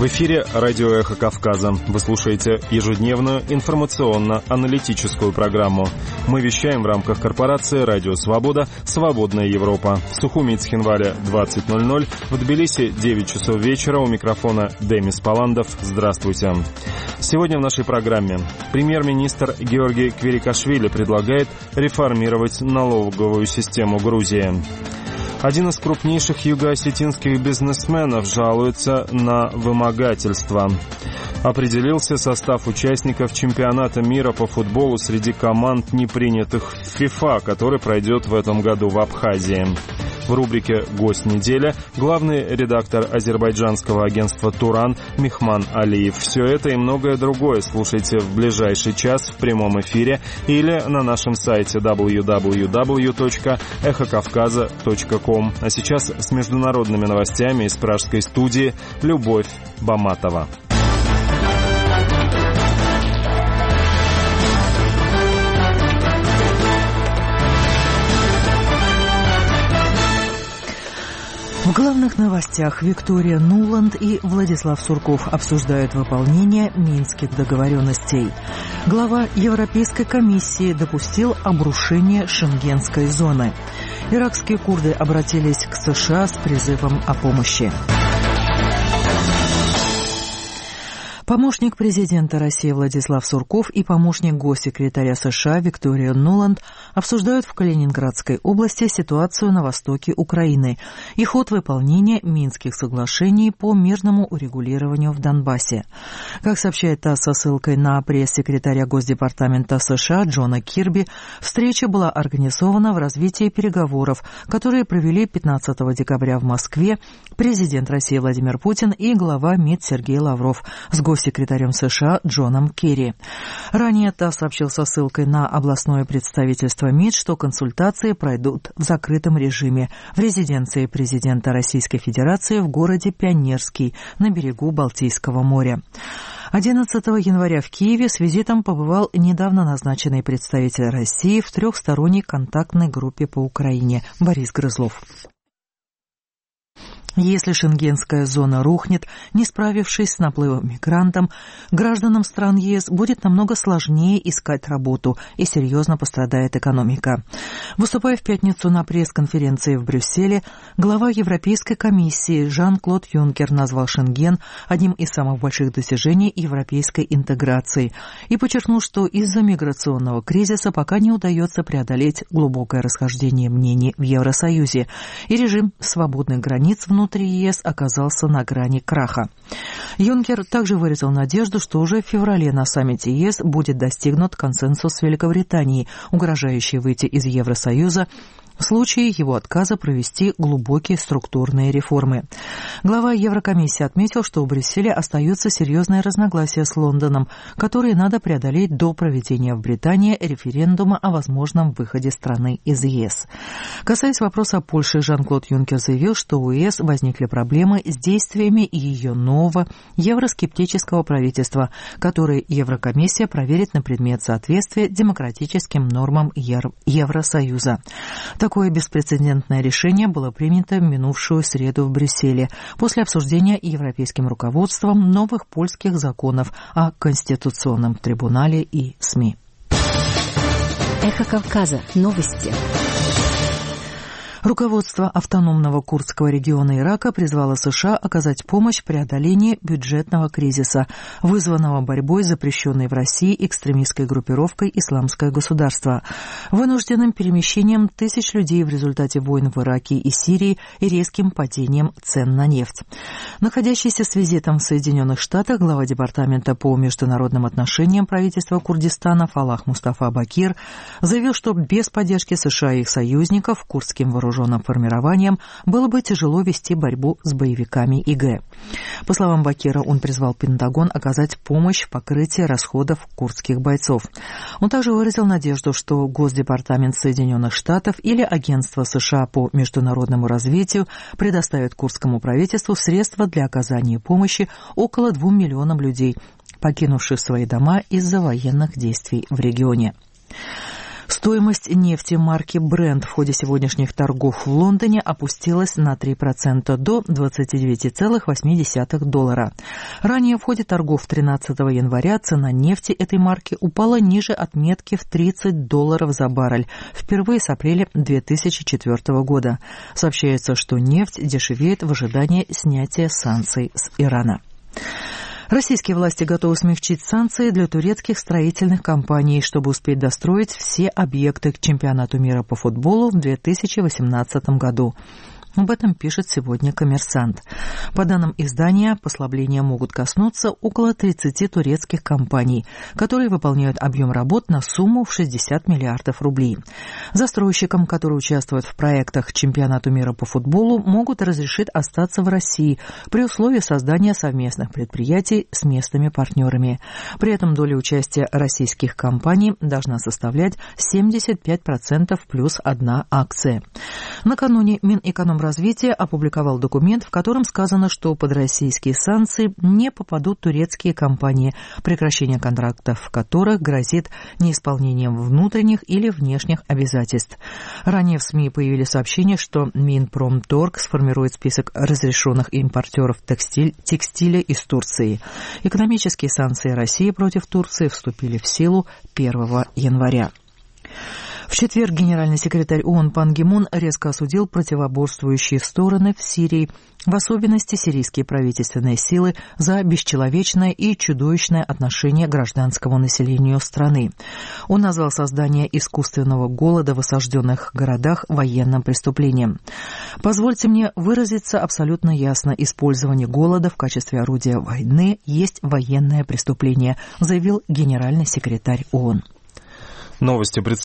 В эфире радио «Эхо Кавказа». Вы слушаете ежедневную информационно-аналитическую программу. Мы вещаем в рамках корпорации «Радио Свобода. Свободная Европа». В Сухуми и Цхинвале 20:00, в Тбилиси 9 часов вечера. У микрофона Демис Паландов. Здравствуйте. Сегодня в нашей программе премьер-министр Георгий Квирикашвили предлагает реформировать налоговую систему Грузии. Один из крупнейших юго-осетинских бизнесменов жалуется на вымогательство. Определился состав участников чемпионата мира по футболу среди команд, не принятых в ФИФА, который пройдет в этом году в Абхазии. В рубрике «Гость недели» главный редактор азербайджанского агентства «Туран» Мехман Алиев. Все это и многое другое слушайте в ближайший час в прямом эфире или на нашем сайте www.эхокавказа.ком. А сейчас с международными новостями из пражской студии Любовь Баматова. В главных новостях Виктория Нуланд и Владислав Сурков обсуждают выполнение Минских договоренностей. Глава Европейской комиссии допустил обрушение Шенгенской зоны. Иракские курды обратились к США с призывом о помощи. Помощник президента России Владислав Сурков и помощник госсекретаря США Виктория Нуланд обсуждают в Калининградской области ситуацию на востоке Украины и ход выполнения Минских соглашений по мирному урегулированию в Донбассе. Как сообщает ТАСС со ссылкой на пресс-секретаря Госдепартамента США Джона Кирби, встреча была организована в развитии переговоров, которые провели 15 декабря в Москве президент России Владимир Путин и глава МИД Сергей Лавров с госсекретарем США Джоном Керри. Ранее ТАСС сообщил со ссылкой на областное представительство МИД, что консультации пройдут в закрытом режиме в резиденции президента Российской Федерации в городе Пионерский на берегу Балтийского моря. 11 января в Киеве с визитом побывал недавно назначенный представитель России в трехсторонней контактной группе по Украине Борис Грызлов. Если шенгенская зона рухнет, не справившись с наплывом мигрантов, гражданам стран ЕС будет намного сложнее искать работу и серьезно пострадает экономика. Выступая в пятницу на пресс-конференции в Брюсселе, глава Европейской комиссии Жан-Клод Юнкер назвал Шенген одним из самых больших достижений европейской интеграции и подчеркнул, что из-за миграционного кризиса пока не удается преодолеть глубокое расхождение мнений в Евросоюзе, и режим свободных границ внутри ЕС оказался на грани краха. Юнкер также выразил надежду, что уже в феврале на саммите ЕС будет достигнут консенсус с Великобританией, угрожающей выйти из Евросоюза в случае его отказа провести глубокие структурные реформы. Глава Еврокомиссии отметил, что в Брюсселе остаются серьезные разногласия с Лондоном, которые надо преодолеть до проведения в Британии референдума о возможном выходе страны из ЕС. Касаясь вопроса о Польше, Жан-Клод Юнкер заявил, что у ЕС возникли проблемы с действиями ее нового евроскептического правительства, которые Еврокомиссия проверит на предмет соответствия демократическим нормам Евросоюза. Такое беспрецедентное решение было принято в минувшую среду в Брюсселе после обсуждения европейским руководством новых польских законов о Конституционном трибунале и СМИ. Эхо Кавказа. Новости. Руководство автономного курдского региона Ирака призвало США оказать помощь в преодолении бюджетного кризиса, вызванного борьбой с запрещенной в России экстремистской группировкой «Исламское государство», вынужденным перемещением тысяч людей в результате войн в Ираке и Сирии и резким падением цен на нефть. Находящийся с визитом в Соединенных Штатах глава Департамента по международным отношениям правительства Курдистана Фалах Мустафа Бакир заявил, что без поддержки США и их союзников курдским вооруженным формированием было бы тяжело вести борьбу с боевиками ИГ. По словам Бакира, он призвал Пентагон оказать помощь в покрытии расходов курдских бойцов. Он также выразил надежду, что Госдепартамент Соединенных Штатов или Агентство США по международному развитию предоставят курдскому правительству средства для оказания помощи около 2 миллионам людей, покинувших свои дома из-за военных действий в регионе. Стоимость нефти марки Brent в ходе сегодняшних торгов в Лондоне опустилась на 3% до $29,8. Ранее в ходе торгов 13 января цена нефти этой марки упала ниже отметки в $30 за баррель, впервые с апреля 2004 года. Сообщается, что нефть дешевеет в ожидании снятия санкций с Ирана. Российские власти готовы смягчить санкции для турецких строительных компаний, чтобы успеть достроить все объекты к чемпионату мира по футболу в 2018 году. Об этом пишет сегодня «Коммерсант». По данным издания, послабления могут коснуться около 30 турецких компаний, которые выполняют объем работ на сумму в 60 миллиардов рублей. Застройщикам, которые участвуют в проектах к чемпионату мира по футболу, могут разрешить остаться в России при условии создания совместных предприятий с местными партнерами. При этом доля участия российских компаний должна составлять 75% плюс 1 акция. Накануне Минэкономразвития опубликовал документ, в котором сказано, что под российские санкции не попадут турецкие компании, прекращение контрактов в которых грозит неисполнением внутренних или внешних обязательств. Ранее в СМИ появились сообщения, что Минпромторг сформирует список разрешенных импортеров текстиля из Турции. Экономические санкции России против Турции вступили в силу 1 января. В четверг генеральный секретарь ООН Пан Ги Мун резко осудил противоборствующие стороны в Сирии, в особенности сирийские правительственные силы, за бесчеловечное и чудовищное отношение к гражданскому населению страны. Он назвал создание искусственного голода в осажденных городах военным преступлением. «Позвольте мне выразиться абсолютно ясно. Использование голода в качестве орудия войны есть военное преступление», заявил генеральный секретарь ООН. Новости